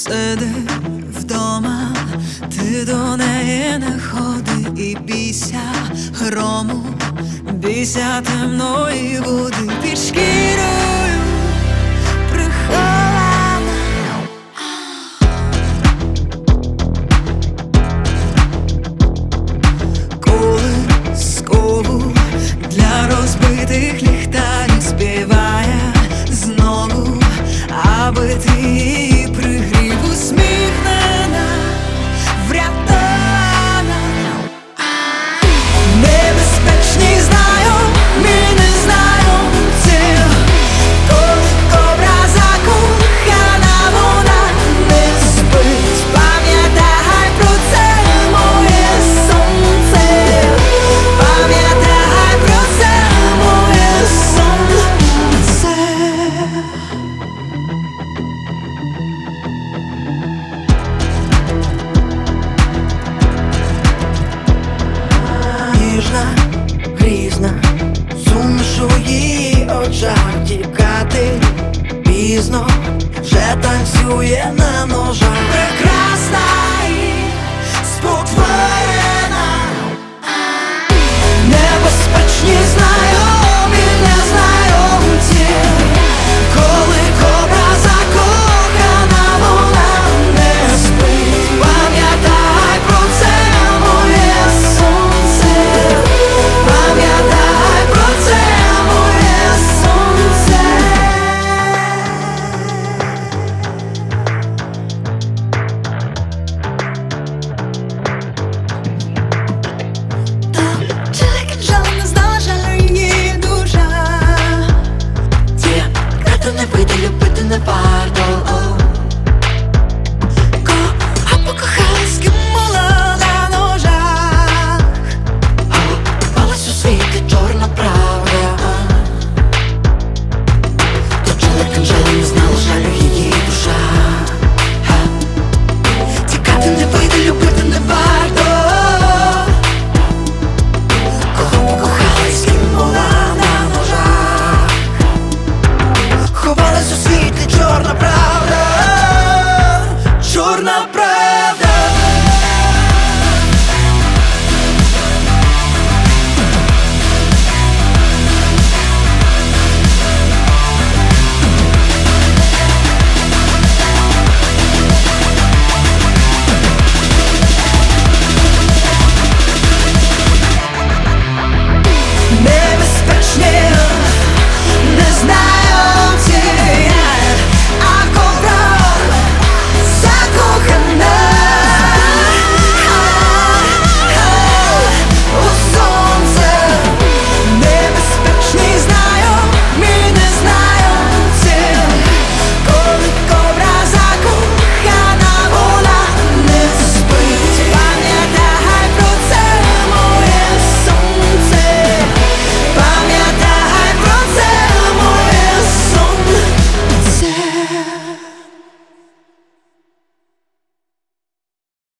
Сиди вдома, ти до неї не ходи і бійся грому, бійся темної води під шкірою прихована. Колискову для розбитих ліхтарів співає знову, аби ти її пригрів. Усміхнена, врятована. Небезпечні знаю, ми не знайомці, коли кобра закохана, вона не спить. Пам'ятай про це, моє сонце, пам'ятай про це, моє сонце. Ніжна, грізна, суміш у її очах, тікати пізно, вже танцює на ножах.